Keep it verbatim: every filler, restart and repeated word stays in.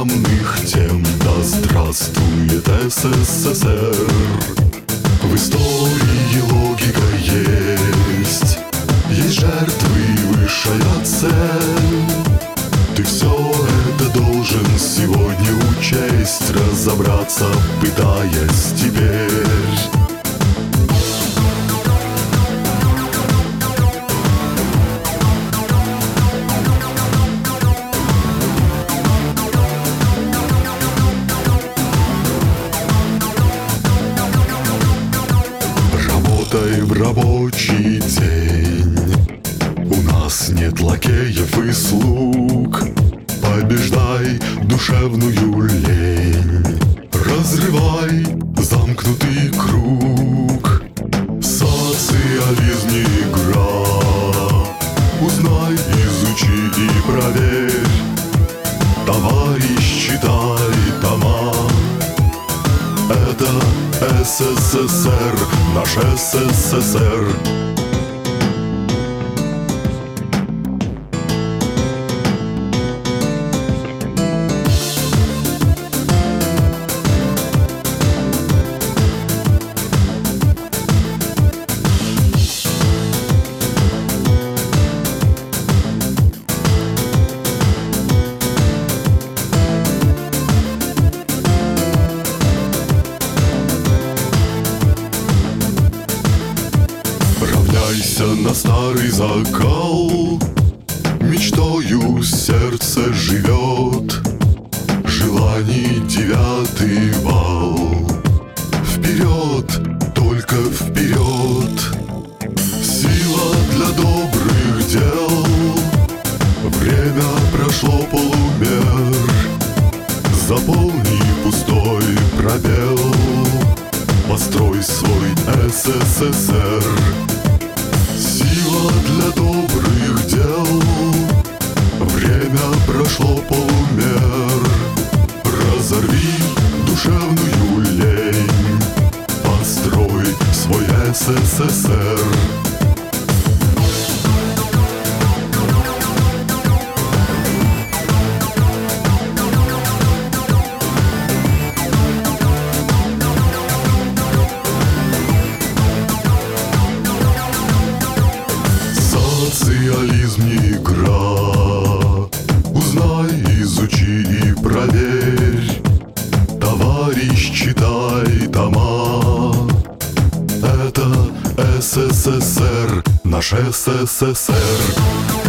главных тем. Да здравствует СССР. В истории логика есть, есть жертвы и высшая цель. Ты все это должен сегодня учесть, разобраться, пытаясь теперь. Работай в рабочий день, у нас нет лакеев и слуг. Побеждай душевную лень, разрывай замкнутый круг. Социализм не игра, узнай, изучи и проверь. Товарищ, читай тома. Это СССР, наш СССР. На старый закал мечтою сердце живет, желаний девятый вал. Вперед, только вперед, сила для добрых дел. Время прошло полумер, заполни пустой пробел. Построй свой СССР. Сила для добрых дел. Время прошло полумер. Разорви душевную лень, построй свой СССР. Социализм не игра, узнай, изучи и проверь. Товарищ, читай тома. Это СССР, наш СССР.